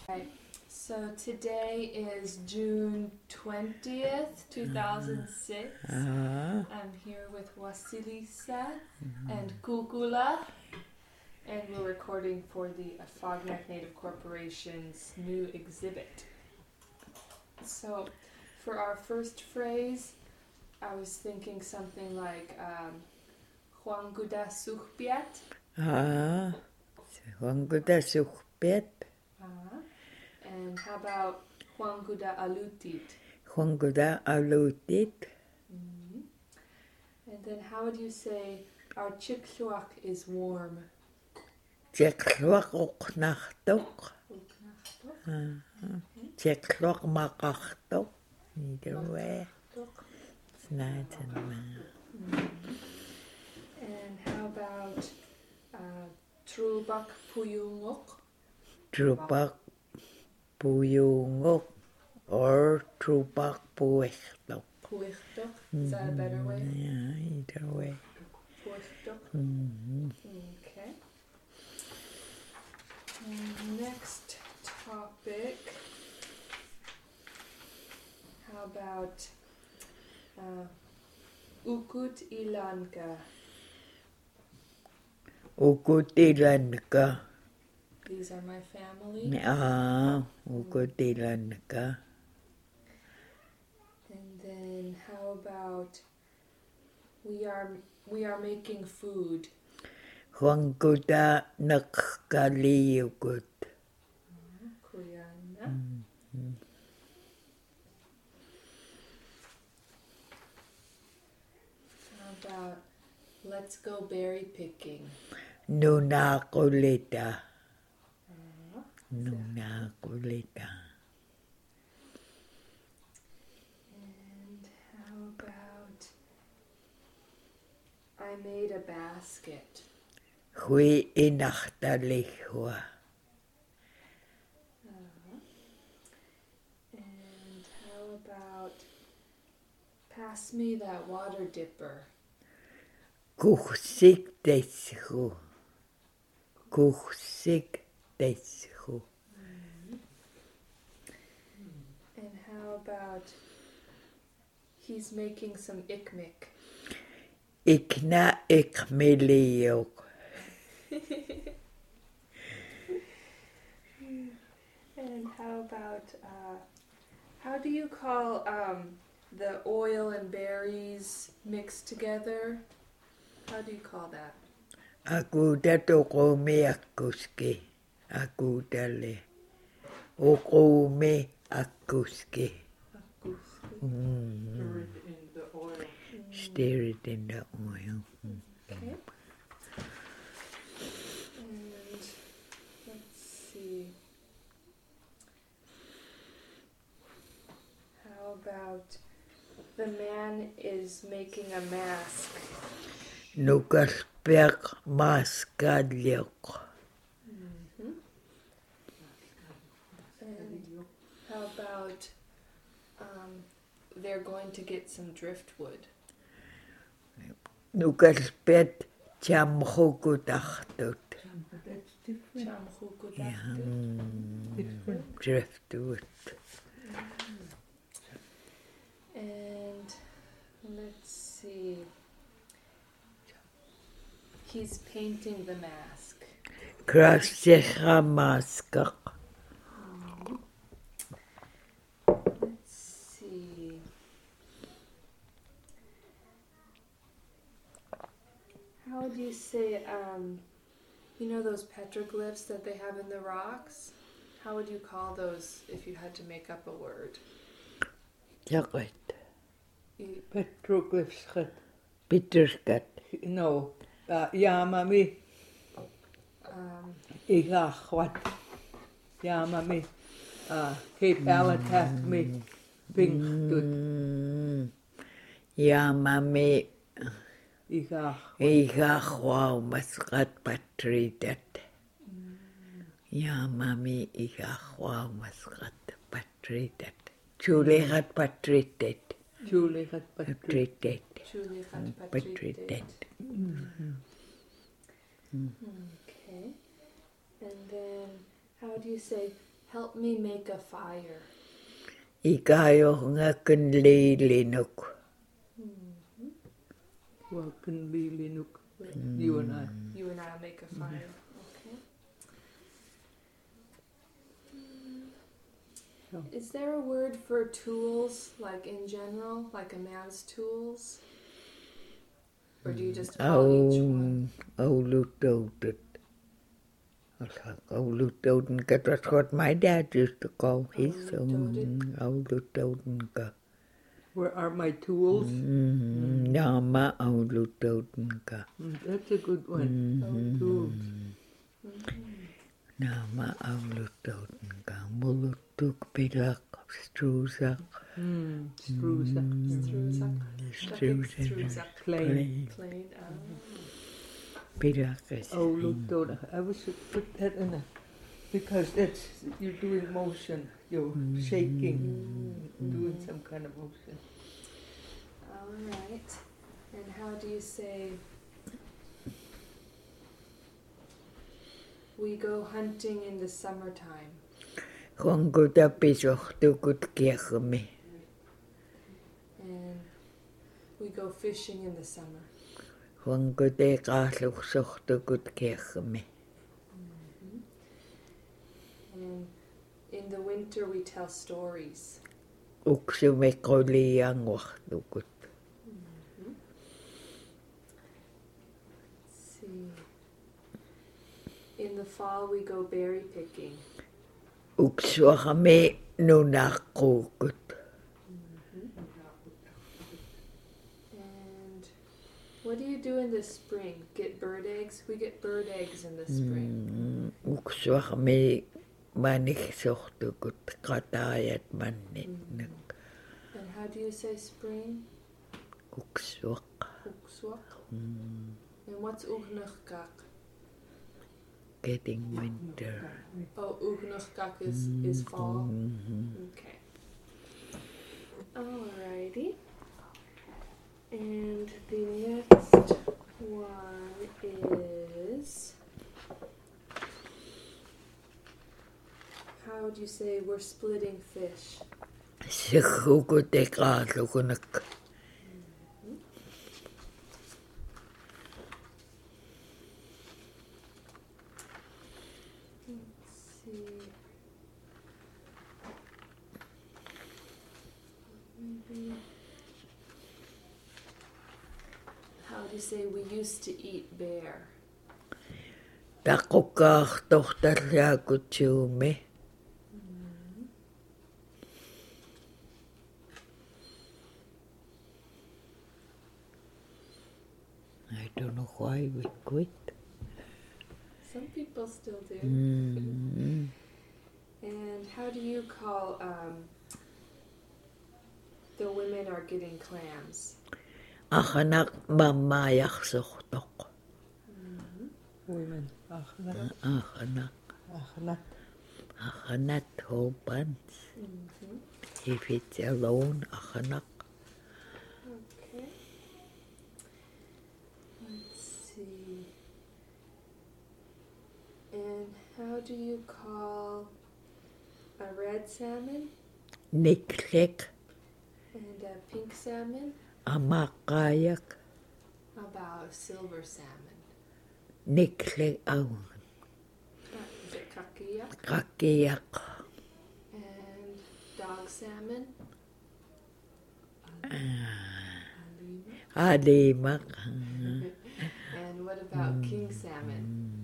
Right. So today is June 20th, 2006. I'm here with Wasilisa and Kukula, and we're recording for the Afognak Native Corporation's new exhibit. So for our first phrase, I was thinking something like Huanguda Suchpiat. Huanguda Suchpiat. And how about Huanguda Alutit? Huanguda Alutit. Mm-hmm. And then how would you say our Chikluak is warm? Chikluak Uknachtok. Chikluak Makachtok. Either way. It's nice and And how about Trubak Puyungok? Trubak Puyungok or Trubak Puechtok. Puechtok? Is that a better way? Yeah, either way. Puechtok? Okay. Next topic. How about Ukut Ilanka? Ukutilanka. These are my family. Ukutilanka. And then how about we are making food? Huanguda Nakkaliyukut. Kuyana. How about let's go berry picking? Nunakulita. Nunakulita. And how about I made a basket? Hui inachtalihua. And how about pass me that water dipper? Kuchsik deshu. Kuchsik deshu. And how about he's making some ikmik? Ikna ikmeliyok. And how about how do you call the oil and berries mixed together? How do you call that? Akuda tokomi akuski. Akudale. Okome akuski. Stir it in the oil. Okay. And let's see. How about the man is making a mask? Nukaspek maskalyok. And how about they're going to get some driftwood? Nukaspet chamhukutachtut. Driftwood. And let's see. He's painting the mask. Krashecha maskak. Let's see. How would you say, you know those petroglyphs that they have in the rocks? How would you call those if you had to make up a word? Jakit. Petroglyphs. Bitterskat. No. Yamami. Igachwat. Yamami. Cape Alatakmi. Pink. Yamami. Igach. Wow, maskat patridat. Yamami igachwa maskat patridat. Chulehat patridat. Chulehat Patridat. Chulichat Patridat. Okay. And then, how do you say Help me make a fire. Ikajohungakan liilinuk. Welcome, Linuk. You and I. You and I'll make a fire. Okay. So. Is there a word for tools, like in general, like a man's tools? Or do you just call each one? Oulutoudut. Oulutouden, that's what my dad used to call his own. Oulutouden. Where are my tools? Nama oulutouden. That's a good one. Tools. Nama oulutouden. Mulutuk pilak, struusak. Struusak. Struusak. Plain. Plain. Pilak is. Oh, look, Dora. I wish you put that in a, because that's, you're doing motion. You're shaking, doing some kind of motion. All right. And how do you say, we go hunting in the summertime? Honguta pisohtukut kiehmi. And we go fishing in the summer. Honguta kaahluhsohtukut kiehmi. And in the winter we tell stories. Uksume kolianguhtukut. Let's see. In the fall we go berry picking. Uksuahame nunakukut. And what do you do in the spring? Get bird eggs? We get bird eggs in the spring. Uksuahame manihsohtukut kataayat mannit. And how do you say spring? Uksuak. Ukswak. And what's ugnachkak? Getting winter. Oh, ugnachkak is fall? Okay. Alrighty. And the next one is, how do you say we're splitting fish? Sihukute kaalukunak. Let's see. Maybe. How do you say we used to eat bear? Takukaahtohtaryaakutsuume. I don't know why we quit. Some people still do. Mm. And how do you call the women are getting clams? Ahanak mamayaksohtok. Women. Achnat. Ahanak. Achnat. Ahanat whole bunch. If it's alone, ahanak. Okay. Let's see. And how do you call a red salmon Niklek. and a pink salmon? Amakayak. How about a silver salmon? Niklek aun. Is it kakiak? Kakiyak. And dog salmon? Alimak. And what about king salmon?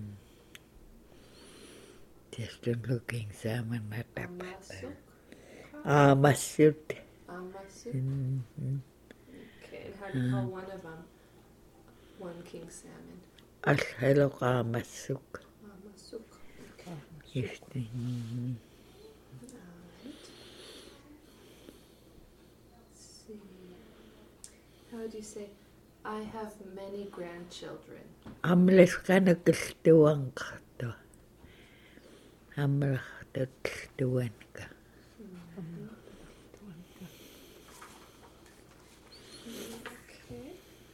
Just a looking salmon at the Amasuk? Amasut. Amasuk? Okay, and how do you call one of them? One king salmon. Alhelok amasuk. Amasuk. Okay. Alright. Alright. Let's see. How do you say, I have many grandchildren? Amles kanakiltuan kato. Amlahtatluan ka. Okay.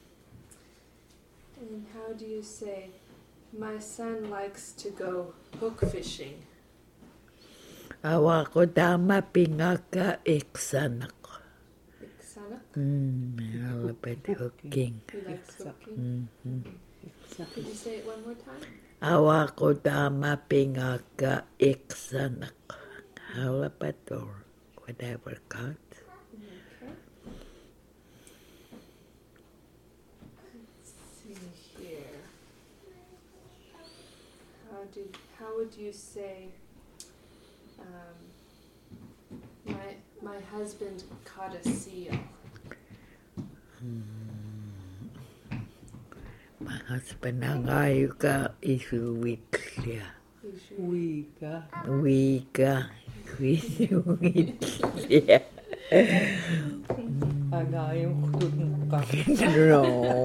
And how do you say, my son likes to go hook fishing? Awako dama pingaka iksanak. Iksana? Halapet hooking. He likes cooking. Could you say it one more time? Awako dama pingaka iksanak. Halapet or whatever cut. Okay. Let's see here. How would you say my husband caught a seal? My husband angayuka isuwitlia. Wika. Wika isuwitlia. Angayong kutunka. No.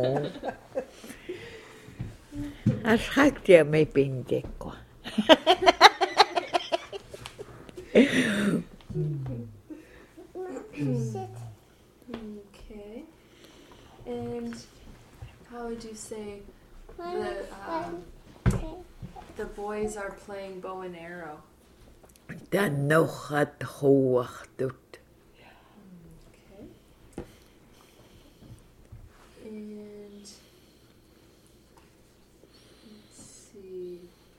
Asaktia may pindeko. Okay. And how would you say the boys are playing bow and arrow? Tanohat huwachtut. Okay. And let's see.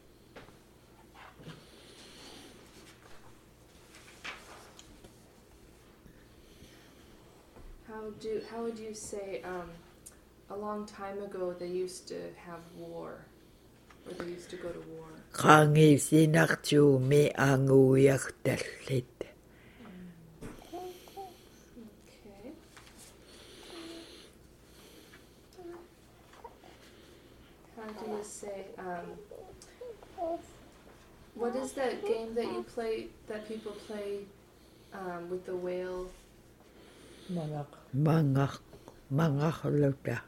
How would you say a long time ago they used to have war, or they used to go to war? Kangi sinaktu me anguyak tallit. Okay. How do you say what is that game that you play that people play with the whale? Mangak. Mga luta.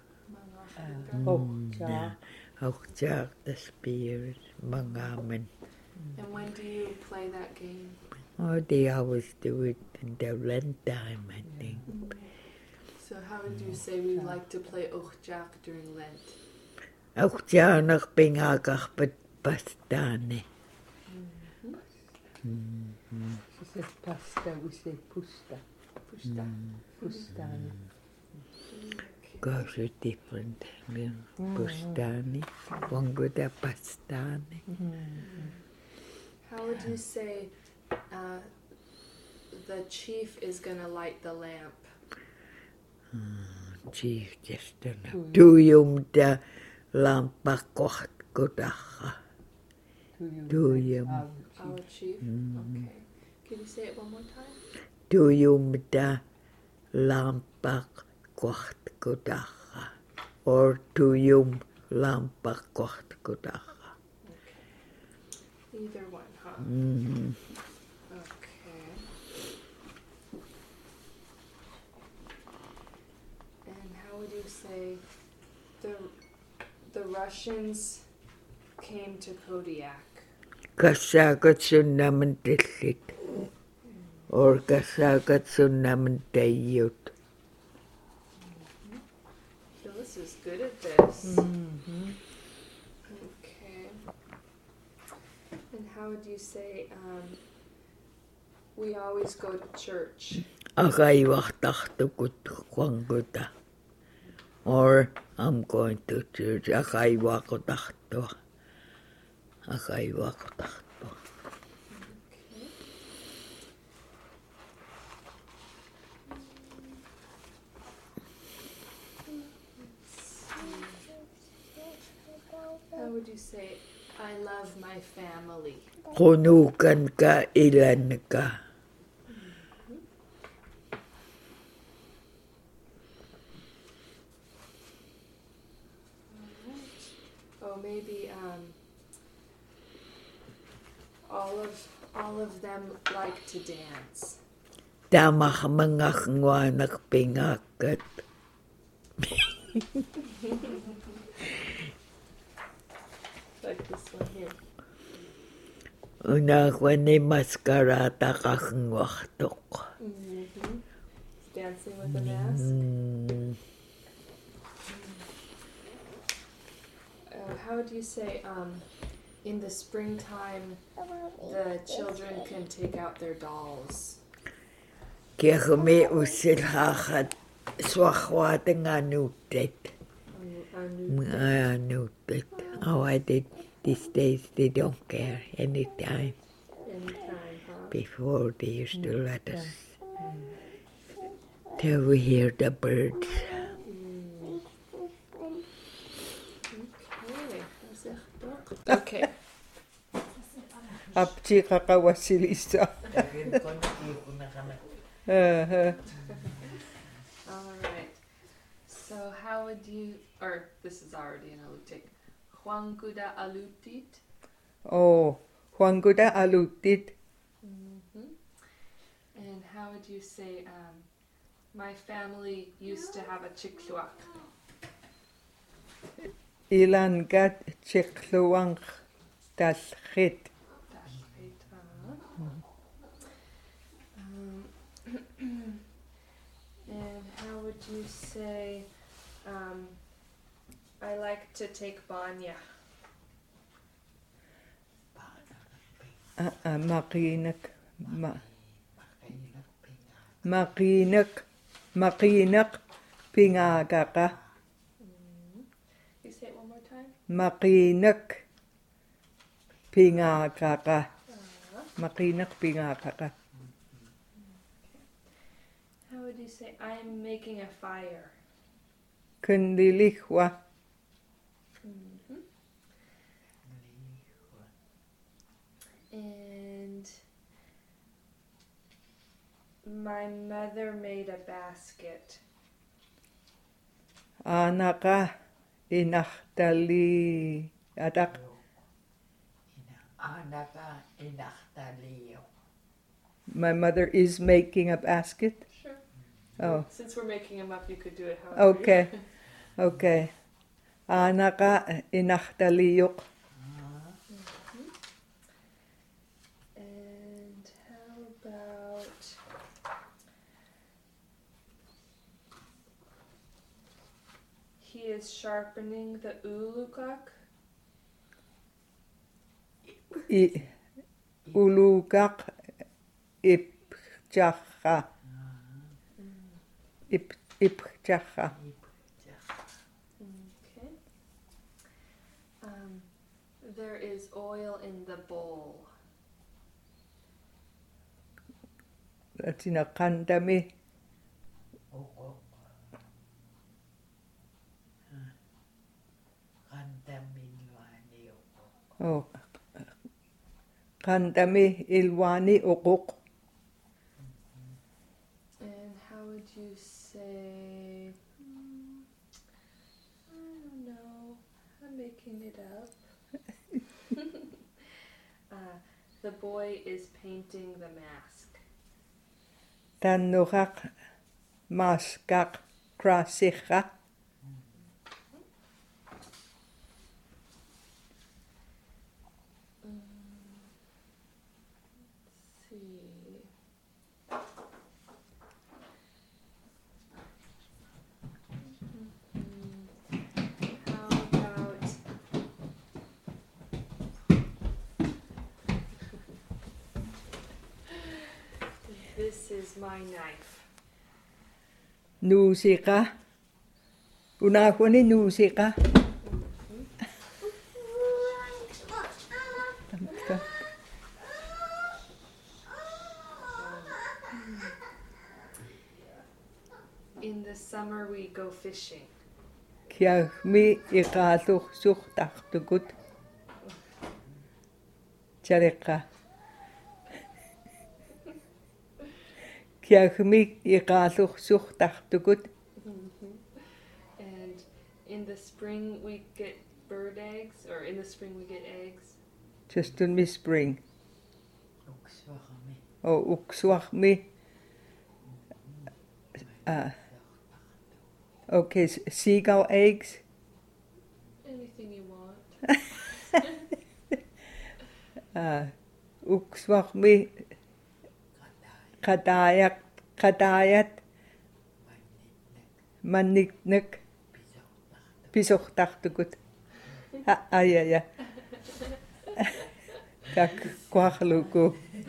Okja. Okja the spirit. Mga men. And when do you play that game? Oh, they always do it in the Lent time, I think. So how would you say we like to play Ochjak during Lent? Okja nak pingagak pastane. She said pasta, we say pusta. Pushta. Pustani. Gosh, it's different. Pastane. One good pastane. How would you say the chief is gonna light the lamp? Chief just enough. Tuyum da lampa koht kodacha. Tuyum. Our chief? Okay. Can you say it one more time? Tuyum da lampa koht kodacha. Or tuyum lampa koht kodacha. Okay. Either one, huh? Okay. And how would you say the Russians came to Kodiak? Kasagat sun naman tillit. Or kasagat sun naman tayot. Phyllis is good at this. Okay. And how would you say we always go to church? Akaiwaktaktukut kwangkuta. Or I'm going to church. Akaiwakotakto. Akaiwakotakto. Okay. How would you say, I love my family? Kunukan ka, ilan ka. Oh, maybe all of them like to dance. Tamah mga ngwanak pingakat. Like this one here. Una ko ni maskarata kakngwaktok. Dancing with a mask. How do you say in the springtime, the children can take out their dolls. Kiahumi usilhahat swahwatanganutet. Anutet. Oh, I did. These days they don't care anytime. Anytime, huh? Before they used to let us till we hear the birds. Okay. Apchi kakawasilisa. All right. So how would you, or this is already in Alutiiq. Huangkuda alutit. Oh, Huangkuda alutit. And how would you say, my family used to have a chikluak? Ilangat chikluang talhit. And how would you say, I like to take banya? Makinak pingagaka. You say it one more time? Makinak pingagaka. Makinak pingagaka. How would you say, I'm making a fire? Kundilihwa. And my mother made a basket. Anaka inahtali adak. Anaka inachtalio. My mother is making a basket. Sure. Oh, Since we're making them up, you could do it however okay. Okay. Anaka inahtaliyok. And how about he is sharpening the ulukak? Ulugak ipchacha. Ipchacha. Okay. There is oil in the bowl. That's in a kandami. Oh, kandami ilwani ukuk. And how would you say, I don't know, I'm making it up. The boy is painting the mask. Tannuhak maskak krasicha. Let's see. How about this is my knife. Nusika. Unahuni nusika. In the summer we go fishing. Kiahmi ikaluh suhtaktukut. Chareka. Kiahmi ikaluh suhtaktukut. And in the spring we get bird eggs, or in the spring we get eggs. Just in me spring. Oh, ukswahmi. Okay, seagull eggs. Anything you want. Ukswahmi. Kadayat. Maniknek. Pisochtaktukut. Yeah. Kak kwahluku.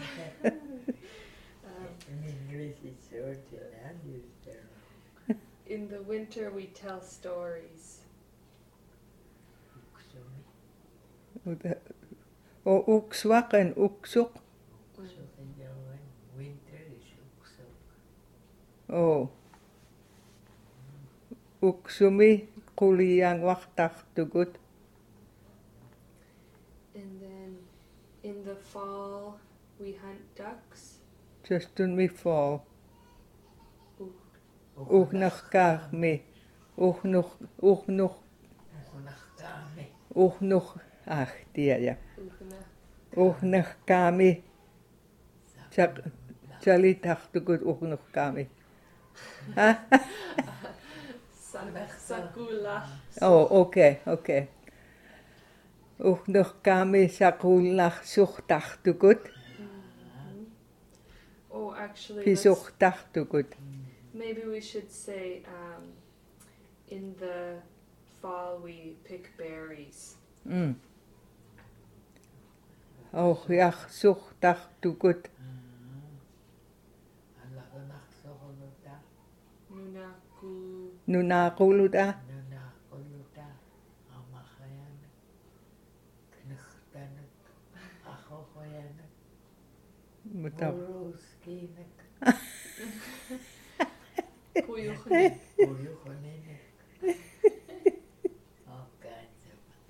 In English it's certain and is there. In the winter we tell stories. Uksumi. O ukswak en uksuk. Uksuk in Japan. Winter is uksuk. O. Uksumi kuliyang waktaktugut. And then in the fall we hunt ducks. Just in me fall. Ooh. Ugnachkami. Ugnuch. Ugnachkami. Ugnuch. Ach, ja. Ugna. Ugnachkami. Chalitachtugut ugnuchkami. Sakula. Oh, okay. Ugnuchkami sakulach suchtachtugut. Oh, actually, Pisuchtachtugut. maybe we should say in the fall we pick berries. Oh, jach suchtachtugut. Alaganachsoholuta. Nunaku. Nunakuluda. Nunakuluta. Amachayanak. Knuchtanak. Achochoyanak. Mutaw. Uruskinak. Puyuchnik. Uyuchoninak. All kinds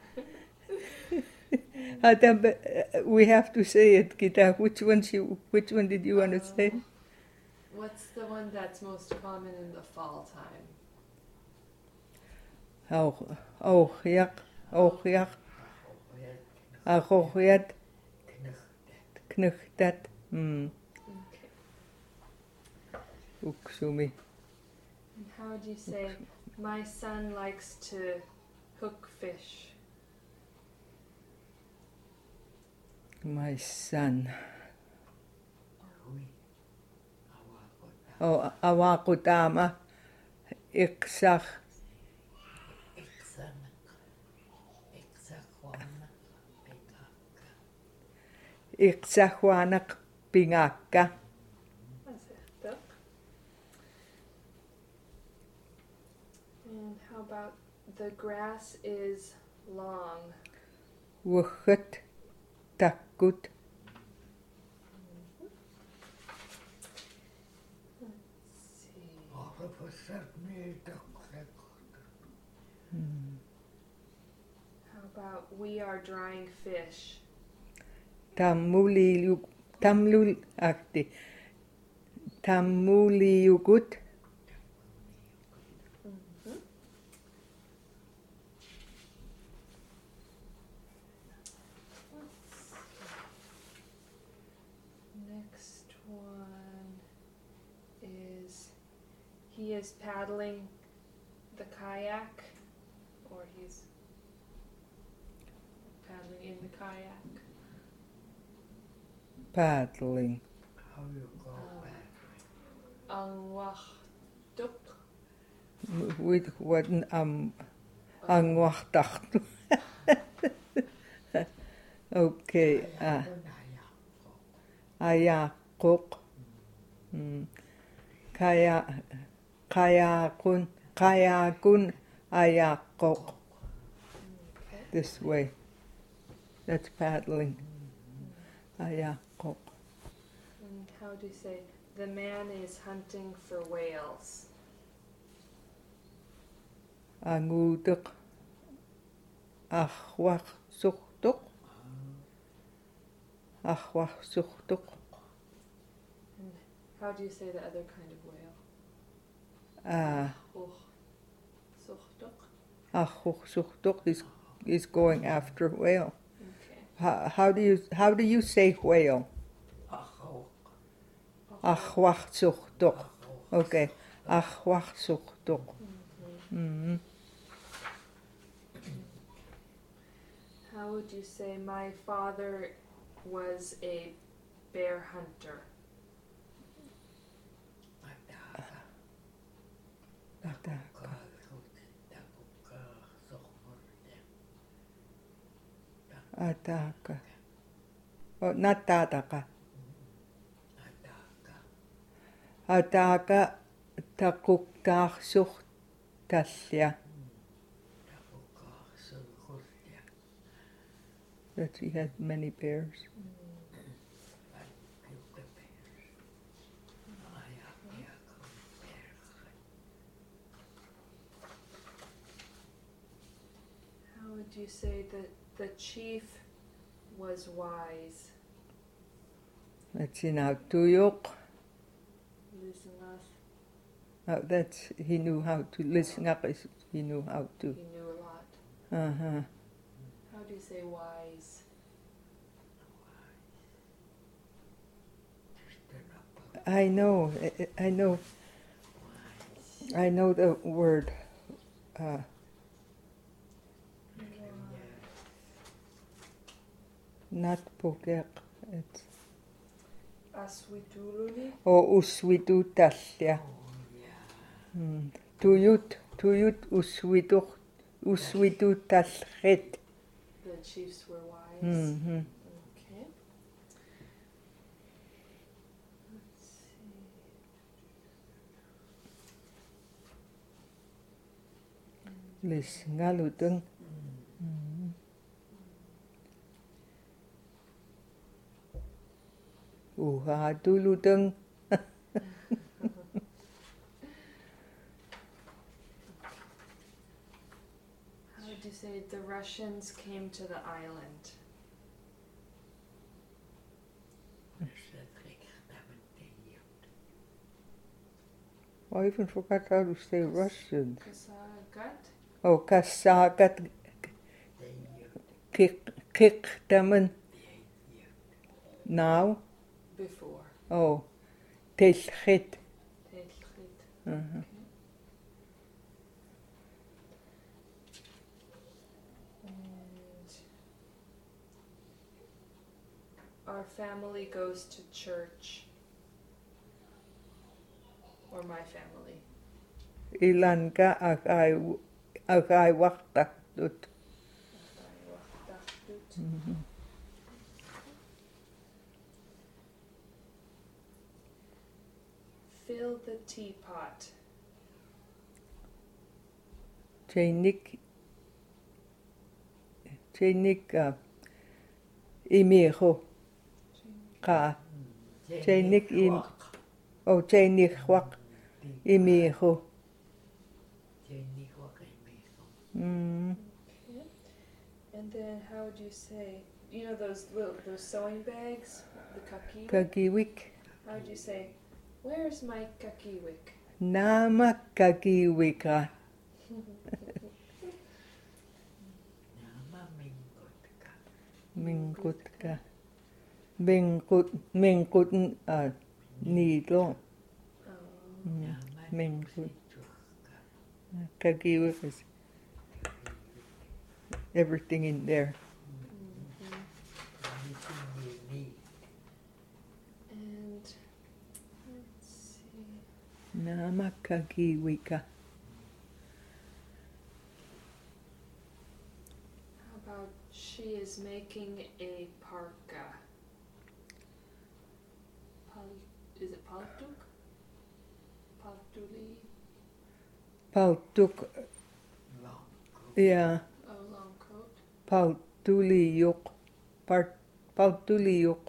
of. We have to say it, Gita. Which one did you want to say? What's the one that's most common in the fall time? Oogyak. Achochoyat. Knuchtat. Okay. Uksumi. And how would you say, my son likes to hook fish? My son. Hui. Awakota. Oh, awakutama. Iksach. Iksanak. Iksakwanak. Pikaka. Iksachwanak pingaka. That's it. Duck. And how about the grass is long? Wuchut. Takut. Let's see. How about we are drying fish? Tamuliugut. Next one is he is paddling the kayak, or he's paddling in the kayak. Paddling. How you call that? Ang wachtuk. With what ang wachtacht. Okay. Ayakuk. Kayakun ayakuk. This way. That's paddling. Ayakuk. And how do you say, the man is hunting for whales? Anguduk. Achwach suchtuk. Achwach suchtuk. And how do you say the other kind of whale? Och suchtuk. Achwach suchtuk is going after whale. Okay. How do you say whale? Achwach suchtuk. Okay. Achwach suchtuk. Mm-hmm. How would you say, my father was a bear hunter? Ataka. Nattaataqa. Ataaka taqukkaarsuq tallia. That he had many bears. How would you say that the chief was wise? That's in our tuyuk. Listen us. That's he knew how to listen up. He knew how to. He knew a lot. Uh-huh. How do you say wise? I know the word. Not pokek. It's Aswitululi? uswitu tallia. Tuyut uswitu talhet. The chiefs were wise. Mm-hmm. Okay. Let's see. Lis ngaluteng. Uha tuluteng. How would you say the Russians came to the island? I even forgot how to say Russian. Kasagat? Oh, kasagat kiktamen. Now? Before. Oh, telchit. Telchit. Uh-huh. And our family goes to church. Or my family. Ilan ka agay waktaktut. Fill the teapot. Chainik imiho ka. Chainik im. Oh, chainik wak imiho. Mm. Okay. And then how would you say, you know those sewing bags, the kakiwik? Kakiwik. How would you say, where's my kakiwik? Nama kakiwika. Mingkut ka. Mingkut nilo. Mingkut. Kakiwik is everything in there. And let's see. Nama kakiwika. How about she is making a parka? Is it paltuk? Paltuli? Paltuk. Yeah. Oh, long coat. Paltuliyuk. Paltuliyuk.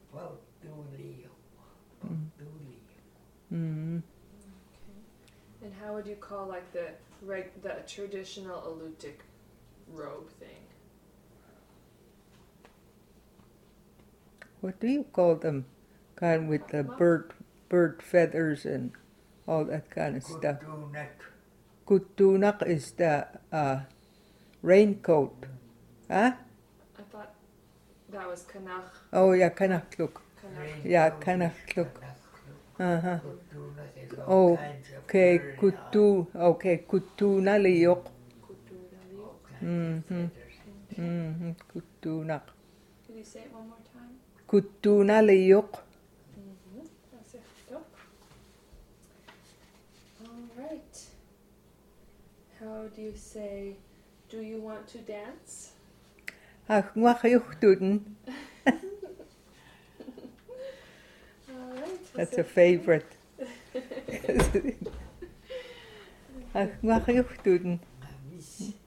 Mm. Okay. And how would you call like the traditional Alutiiq robe thing? What do you call them? Kind with the bird feathers and all that kind of stuff. Kutunak is the raincoat. Huh? I thought that was kanach. Oh yeah, kanakluk. Kanach. Yeah, kanakluk. Uh-huh. Okay, kutuna liyok. Mm-hmm. Mm-hmm. Kutunak. Can you say it one more time? Kutuna liyok. That's it. Go. All right. How do you say, do you want to dance? Ach, ngwak yuhtuden. That's a favorite. Ach, mag je doen.